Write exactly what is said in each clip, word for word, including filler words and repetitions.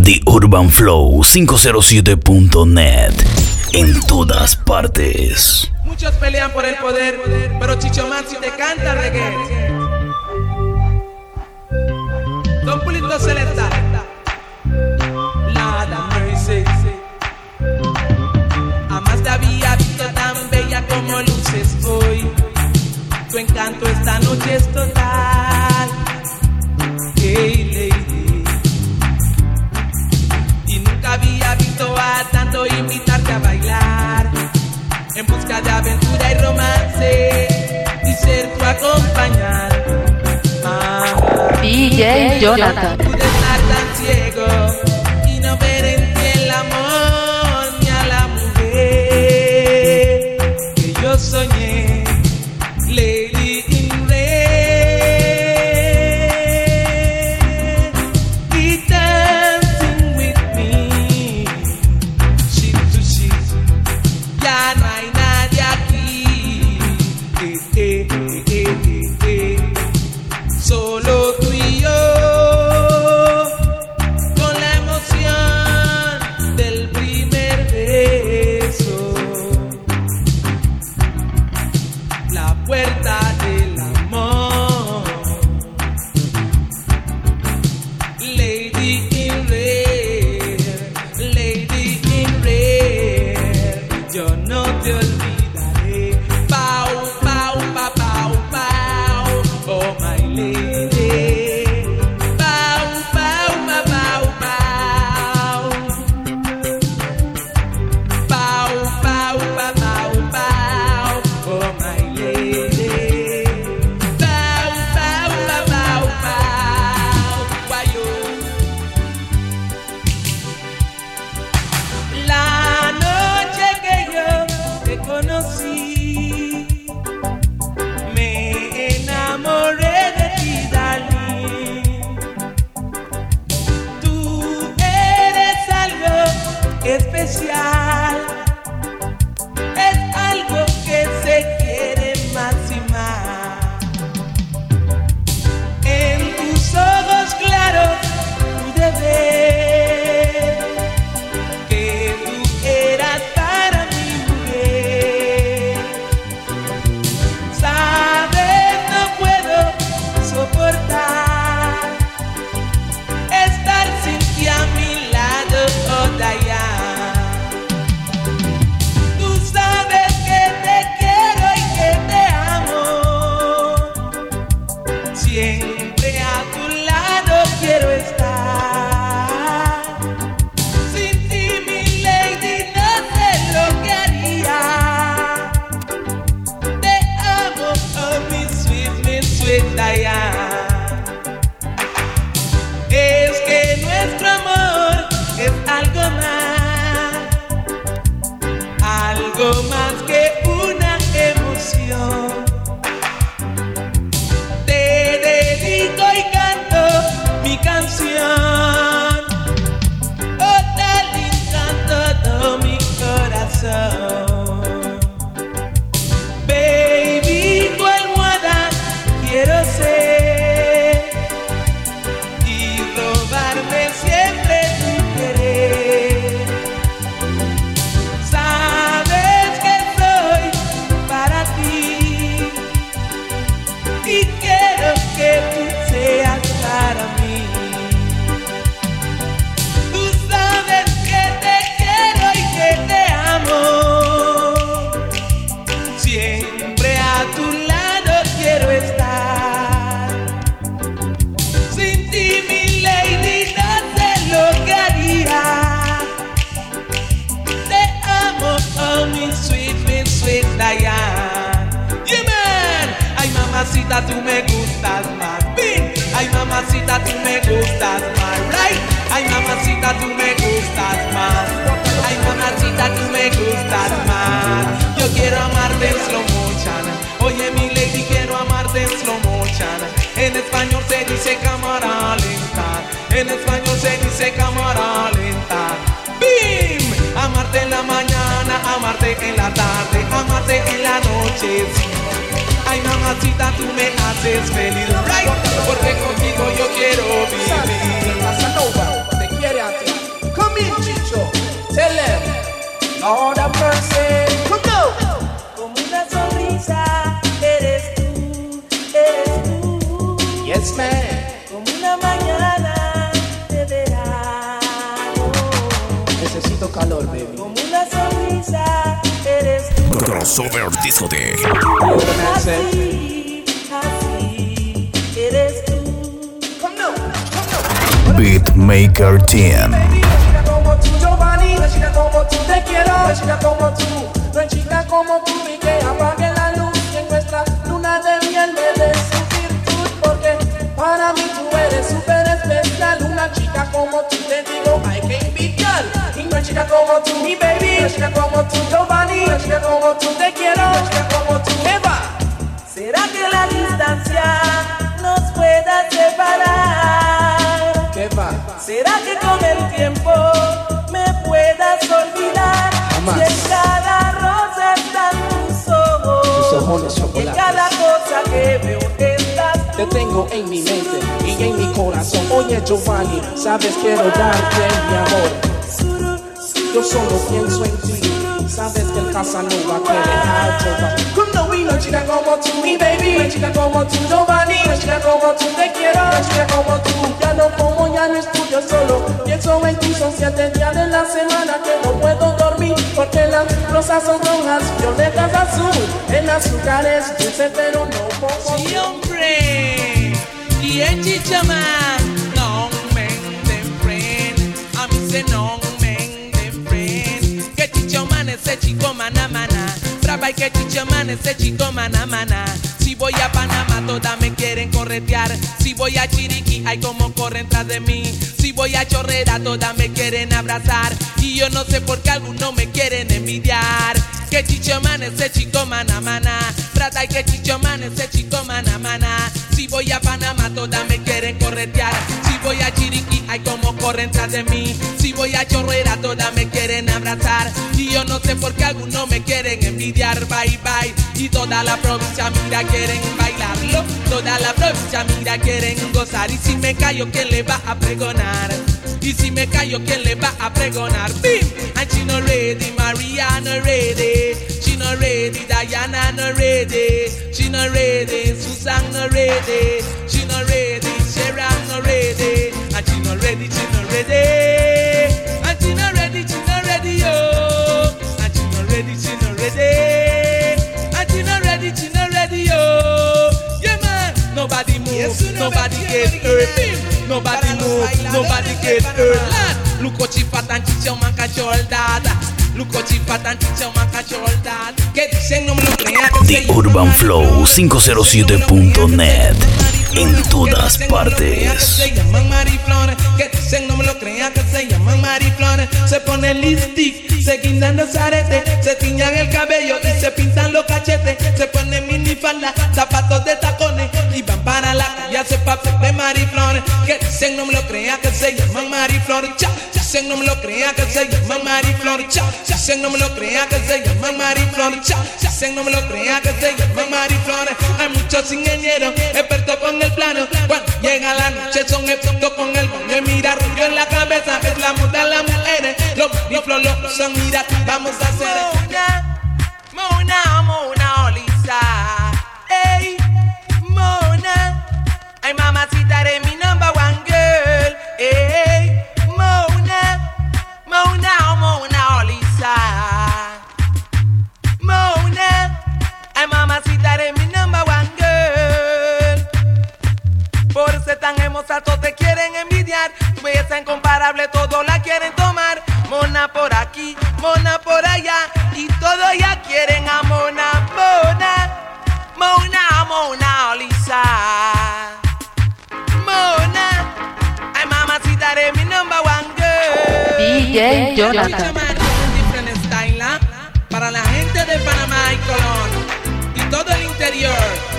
The Urban Flow quinientos siete punto net. En todas partes. Muchos pelean por el poder, pero Chicho Maxi te canta reggae. Don Pulito Celesta, Lada Mercy. Jamás te había visto tan bella como luces hoy. Tu encanto esta noche es total. Hey lady, y nunca había visto a tanto invitarte a bailar, en busca de aventura y romance, y ser tu acompañar. Ah, D J Jonathan. pude estar tan ciego y no ver en ti el amor ni a la mujer que yo soñé, Lady in Red, y dancing with me, ship to ship. Ya no hay nadie aquí, eh, eh, eh, eh, eh, eh. Solo tú y yo, con la emoción del primer beso, la puerta del amor, Lady in Red, Lady in Red, yo no te olvidaré. Pau, pau, pa, pau, pau, oh my lady. Pau, pau, pa, pau, pau. Pau, pau, pa, pau, pau, oh my lady. Pau, pau, pa, pau, pau, guayo. La noche que yo te conocí, me enamoré de ti, darling. Tú eres algo especial, es algo que se quiere más y más. En tus ojos claros pude ver que tú eras para mi mujer. Sabes, no puedo soportar estar sin ti a mi lado, oh Diane. Tú sabes que te quiero y que te amo. Siempre a tu lado quiero estar. Sin ti, mi lady, no sé lo que haría. Te amo, oh mi sweet, mi sweet Diane. Es que nuestro amor es algo más, algo más que una emoción. Te dedico y canto mi canción, oh darling, con todo mi corazón. Baby, tu almohada quiero ser y robarme siempre tu querer. Sabes que soy para ti y quiero que tú seas para mí. Tú sabes que te quiero y que te amo. Siempre a tu lado quiero estar. Sin ti, mi lady, no sé lo que haría. Te amo, oh mi sweet, mi sweet Diane. Yeah, man. Ay, mamacita, tú me gustas más. Bin. Ay, mamacita, tú me gustas más. Right. Ay, mamacita, tú me gustas más. Ay, mamacita, tú me gustas más. Yo quiero amarte en slow motion. Oye, mi lady, quiero amarte en slow motion. En español se dice cámara lenta. En español se dice cámara lenta. ¡Bim! Amarte en la mañana, amarte en la tarde, amarte en la noche. Ay, mamacita, tú me haces feliz, right? Porque contigo yo quiero vivir. Casanova, te quiere a ti. Lord have mercy. Come on. Como una sonrisa, eres tú, eres tú. Yes, man. Como una mañana de verano. Necesito calor, baby. Como una sonrisa, eres tú. Crossover Discotheque. Así, así, eres tú. Come on, come on. Beatmaker Team. Chica como tú, Giovanni, una chica como tú, te quiero, una chica como tú, no hay chica como tú y que apague la luz y en nuestra luna de miel me des su virtud, porque para mí tú eres súper especial, una chica como tú, te digo, I can't be girl, y no hay chica como tú, mi baby, una chica como tú, Giovanni, una chica como tú, te quiero, una chica como tú, Eva. ¿Será que la distancia nos pueda separar? ¿Qué va? ¿Será que con el tiempo me puedas olvidar? Jamás. Si en cada rosa están tus ojos, Tus ojos de en chocolate. cada cosa que veo estás tú. Te tengo en mi mente y en mi corazón. Oye Giovanni, sabes quiero darte mi amor. Yo solo pienso en ti. Sabes que el Casanova quiere dejar Come no, we no chica como tú, mi baby. Una chica como tú, Giovanni. Una chica como tú, te quiero. Una chica como tú, ya no como, ya no estudio solo. Pienso en ti, son siete días de la semana que no puedo dormir. Porque las rosas son rojas, violetas azul. El azúcar es dulce, pero no poco. Sí, hombre, y el chichaman, no me den friend, a mí se no me den friend. Que chichaman ese chico mana mana, brava y que chichaman ese chico mana mana. Si voy a Panamá todas me quieren corretear, si voy a Chiriquí hay como corren tras de mí, si voy a Chorrera todas me quieren abrazar y yo no sé por qué algunos me quieren envidiar. Que chichaman ese chico mana mana, trata y que chichaman ese chico mana mana. Si voy a Panamá todas me quieren corretear, si voy a Chiriquí hay como corren tras de mí, si voy a Chorrera todas me quieren abrazar y yo no sé por qué algunos me quieren envidiar. Bye bye, y toda la provincia mira quieren bailarlo, toda la provincia mira quieren gozar, y si me callo quién le va a pregonar, y si me callo quién le va a pregonar. Bim, and she not ready, Maria not ready, she not ready, Diana not ready, she not ready, Susan not ready, she not ready, Sharon not ready, and she not ready, she not ready, and she not ready, she not ready, oh, and she not ready, she not ready, and she not ready, she not ready, oh, yeah man, nobody move, yes, nobody get hurt, nobody move, nobody get hurt. Look what she fat and chicha man cachol dada. Look what she fat and chicha man cachol dada. Que dicen no me lo crean. The Urban Flow cinco cero siete punto net. En todas partes. Se llaman mariflones, que dicen no me lo crean que se llaman mariflones. Se ponen lipstick, se guindan los aretes, se tiñan el cabello y se pintan los cachetes. Se ponen minifalda, zapatos de tacones y van para la calle a hacer papel de mariflones. Que dicen no me lo crean que se llaman mariflones. Cha, dicen no me lo crean que se llaman mariflones. Cha, dicen no me lo crean que se llaman mariflones. Cha, dicen no me lo crean que se llaman mariflones. Hay muchos ingenieros expertos con el plano. Cuando llega la noche son expertos con el baño y mira rollo en la cabeza. Es la moda de las mujeres. Los mariflones lo usan, mira, vamos a hacer Mona, Mona, Mona, Olisa. Ey, Mona. Ay, mamacita, eres mi number one girl. Ey, Mona, Mona, Mona, Olisa. Mona. Ay, mamacita, eres mi number one girl. Por ser tan hermosa, todos te quieren envidiar. Tu belleza incomparable, todos la quieren tomar. Mona por aquí, Mona por allá, y todos ya quieren a Mona, Mona, Mona, Mona, Olisa. Mona, ay mamacita, eres mi number one girl. D J Jonathan. Different style, ¿eh? Para la gente de Panamá y Colón y todo el interior.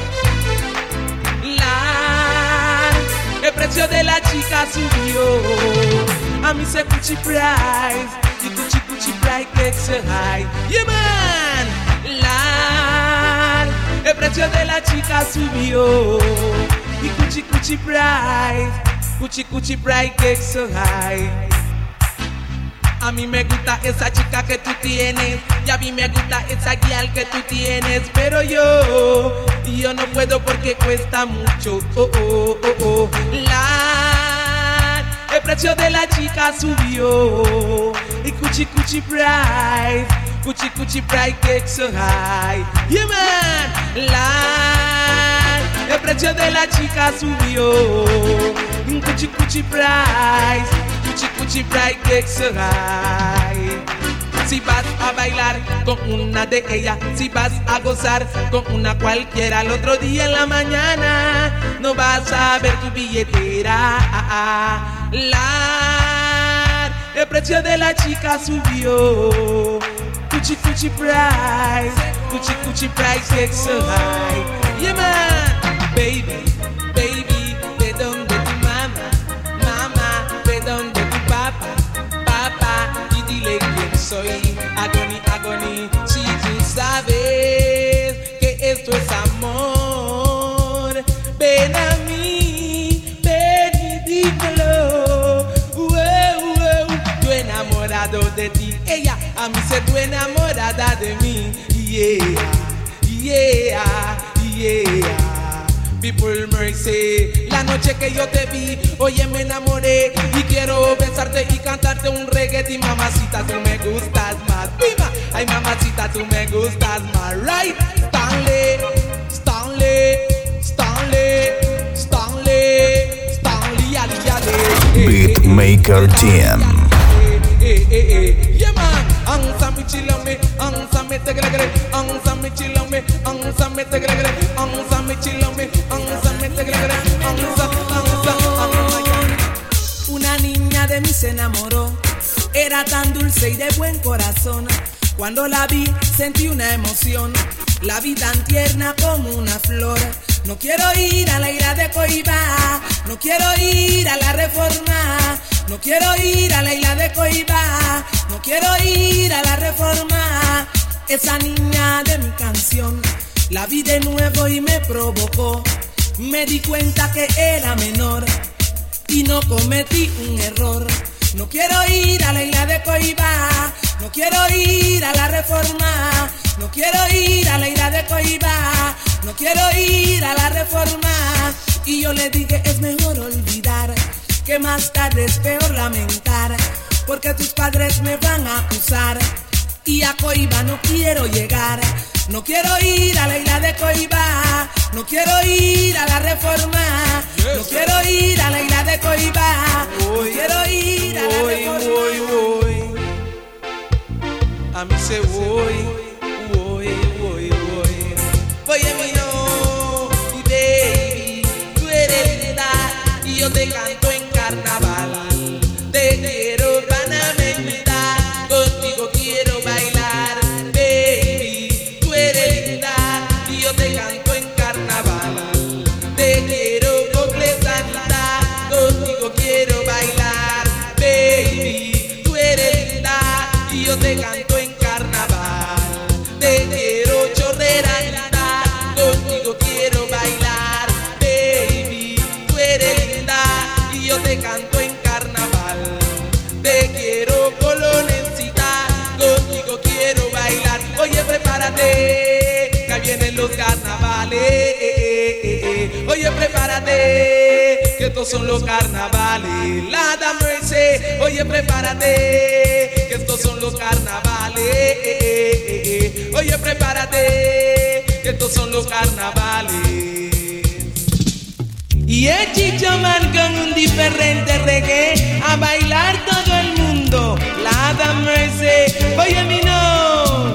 La, el precio de la chica subió. A mí se Gucci price y Gucci Gucci price gets so high. Yeah man, la, el precio de la chica subió. Y Gucci Gucci price, Gucci Gucci price gets so high. A mí me gusta esa chica que tú tienes y a mí me gusta esa guial que tú tienes, pero yo, yo no puedo porque cuesta mucho. Oh, oh, oh, oh. La, el precio de la chica subió y cuchi cuchi price, cuchi cuchi price get so high. Yeah man, la, el precio de la chica subió, cuchi cuchi price. Cuchi cuchi bright get so high. Si vas a bailar con una de ellas, si vas a gozar con una cualquiera, al otro día en la mañana no vas a ver tu billetera. La, el precio de la chica subió. Cuchi cuchi price, cuchi cuchi price get so high. Yeah man, baby, baby, ¿de dónde tu mamá? Mamá, ¿de dónde tu papá? Papá, y dile quién soy. Agony, agony, si tú sabes que esto es amor, ven a mí, ven y dímelo. Uh, uh, uh, yo enamorado de ti, ella a mí se tú enamorada de mí. Yeah, yeah, yeah. People mercy, la noche que yo te vi, oye me enamoré y quiero besarte y cantarte un reggae. Mamacita, tú me gustas más, viva. Ay mamacita, tú me gustas más, right? Stanley, Stanley, Stanley, Stanley, Stanley, ali, ali. Beatmaker Team. Eh, eh, eh, yeah man, ansa mi chilame, ansa mi tegregre, ansa mi chilame, ansa mi tegregre, ansa mi chilame, ansa mi tegregre, ansa, ansa, ansa. Una niña de mí se enamoró, era tan dulce y de buen corazón. Cuando la vi sentí una emoción, la vi tan tierna como una flor. No quiero ir a la isla de Coibá, no quiero ir a la Reforma, no quiero ir a la isla de Coibá, no quiero ir a la Reforma. Esa niña de mi canción, la vi de nuevo y me provocó. Me di cuenta que era menor y no cometí un error. No quiero ir a la isla de Coibá, no quiero ir a la Reforma, no quiero ir a la isla de Coibá, no quiero ir a la Reforma. Y yo le dije es mejor olvidar, que más tarde es peor lamentar, porque tus padres me van a acusar y a Coibá no quiero llegar. No quiero ir a la isla de Coibá, no quiero ir a la Reforma, no quiero ir a la isla de Coibá, no quiero ir a la Reforma. Voy, voy, a mí se voy, voy, voy, voy. Voy a mí no, y baby, tú eres linda y yo te canto en carnaval. Te quiero vanamente, contigo quiero bailar, baby, tú eres linda y yo te canto en carnaval. Te quiero completamente, contigo quiero bailar, baby, tú eres linda y yo te canto en carnaval. Te quiero chorrera linda, contigo quiero bailar, baby, tú eres linda y yo te canto en carnaval. Te quiero colonencita, contigo quiero bailar. Oye, prepárate, que vienen los carnavales. Eh, eh, eh. Oye, prepárate, que estos son los carnavales. La da mercy. Oye, prepárate, que estos son los carnavales. Eh, eh, eh, eh. Oye, prepárate, que estos son los carnavales. Y el Chicho Man con un diferente reggae, a bailar todo el mundo. La da mercy. Oye, mi no.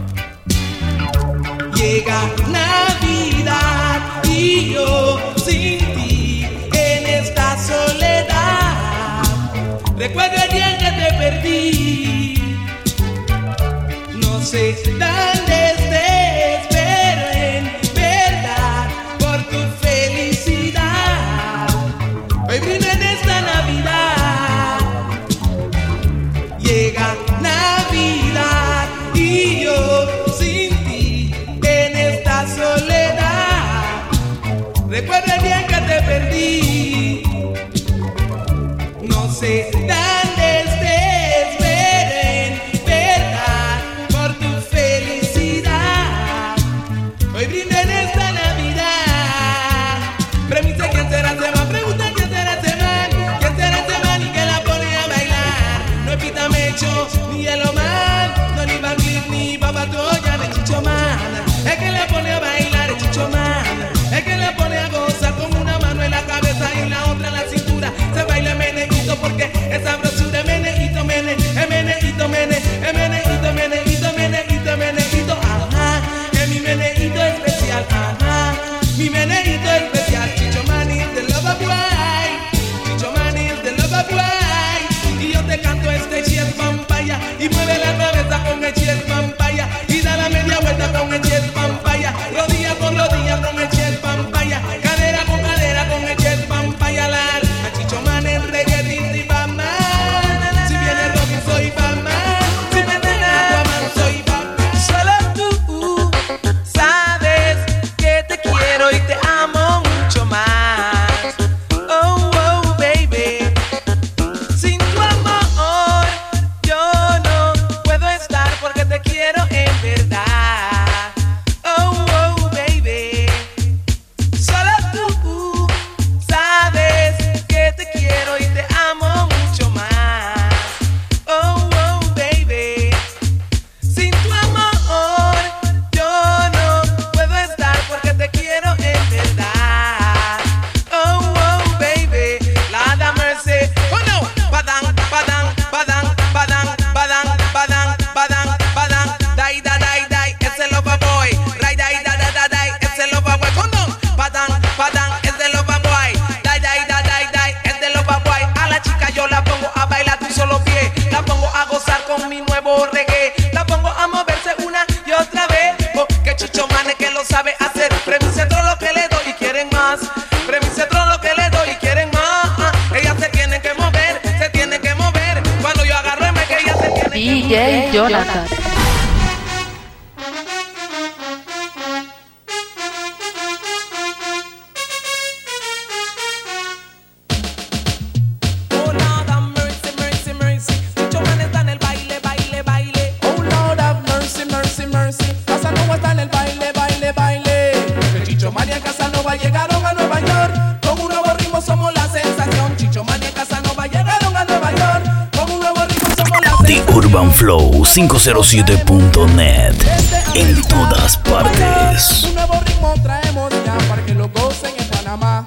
Llega Navidad y yo sin ti en esta soledad. Recuerdo el día que te perdí. No sé dónde estés, pero en verdad por tu felicidad hoy brindo en esta Navidad. Llega Navidad y yo sin ti en esta soledad. Recuerda el día que te perdí. No sé dónde estés, D J Jonathan. Urban Flow cinco cero siete punto net en todas partes. Un nuevo ritmo traemos ya para que lo gocen en Panamá.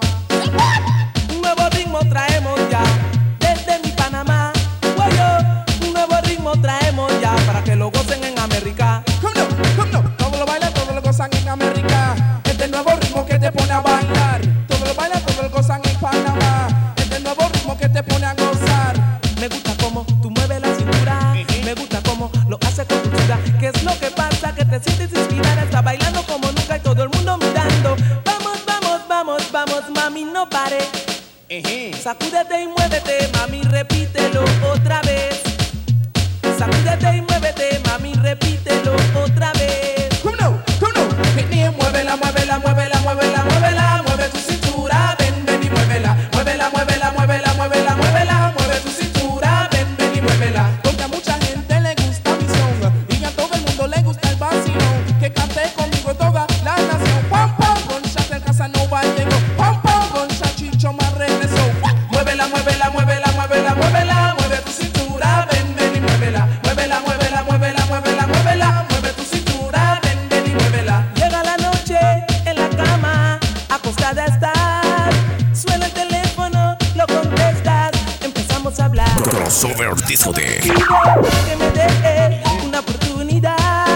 Un nuevo ritmo traemos ya desde mi Panamá. Guayo, un nuevo ritmo traemos ya para que lo gocen en América. ¿Cómo no? ¿Cómo no? Todos lo bailan, todos lo gozan en América. Este nuevo ritmo que te pone a bailar. Todos lo bailan, todos lo gozan en Panamá. Este nuevo ritmo que te pone a gozar. Me gusta cómo tú mueves la cintura. Me gusta cómo lo hace con dulzura. ¿Qué es lo que pasa? Que te sientes inspirada. Está bailando como nunca y todo el mundo mirando. Vamos, vamos, vamos, vamos, mami, no pare. Sacúdete y muévete, mami, repítelo otra vez. Sacúdete y muévete, mami, repítelo otra vez. ¿Cómo no? ¿Cómo no? Muévela, muévela, muévela, muévela, muévela. Mueve tu cintura, ven, ven y muévela. Muévela, muévela, muévela, muévela, muévela. Mueve tu cintura, ven, ven y muévela. Porque a mucha gente le gusta mi son y a todo el mundo le gusta el vacilón. Que cante conmigo toda la nación. Pam, pam, con Chatel Casanova llegó. Pam, pam, con Chachicho más regresó. Muévela, muévela, muévela, muévela, muévela. Mueve tu cintura, ven, ven y muévela. Muévela, muévela, muévela, muévela, muévela. Mueve tu cintura, ven, ven y muévela. Llega la noche en la cama, acostada estás. Suena el teléfono, lo contestas. Empezamos a hablar. Crossover Disco de Que me dé una oportunidad.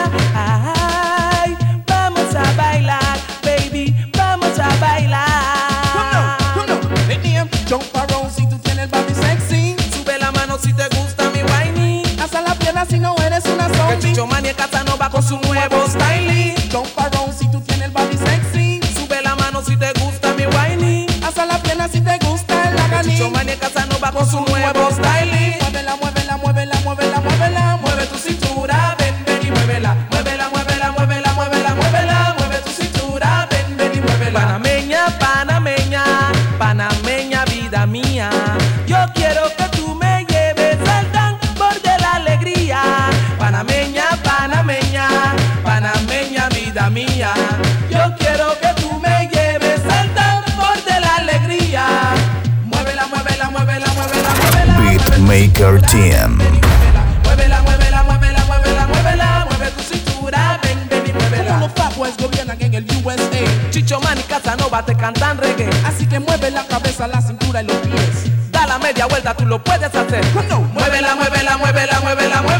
Ay, vamos a bailar, baby, vamos a bailar. ¿Cómo no? ¿Cómo no? Hey, jump around si tú tienes el body sexy. Sube la mano si te gusta mi whiny. Alza la pierna si no eres una zombie. Que Chicho Mania Casanova con su nuevo style. Jump around si tú tienes el body sexy. Sube la mano si te gusta mi whiny. Alza la pierna si te gusta el laganí. Chicho Mania Casanova con su nuevo style. Muévela, muévela, muévela, muévela, muévela. Mueve tu cintura, ven, ven y muévela. Muévela, muévela, muévela, muévela, muévela. Mueve tu cintura, ven, ven y muévela. Panameña, panameña, panameña, vida mía. Yo quiero que tú me lleves al tambor de la alegría. Panameña, panameña, panameña, vida mía. Yo quiero que tú me lleves al tambor de la alegría. Muévela, muévela, muévela, muévela, muévela. Beatmaker Team. Muévela, muévela, muévela, muévela, muévela. Mueve tu cintura, ven, ven y muévela. Como los Fabwest gobiernan en el U S A. Chicho Man y Casanova te cantan reggae. Así que mueve la cabeza, la cintura y los pies. Da la media vuelta, tú lo puedes hacer. No. Muévela, muévela, muévela, muévela, muévela.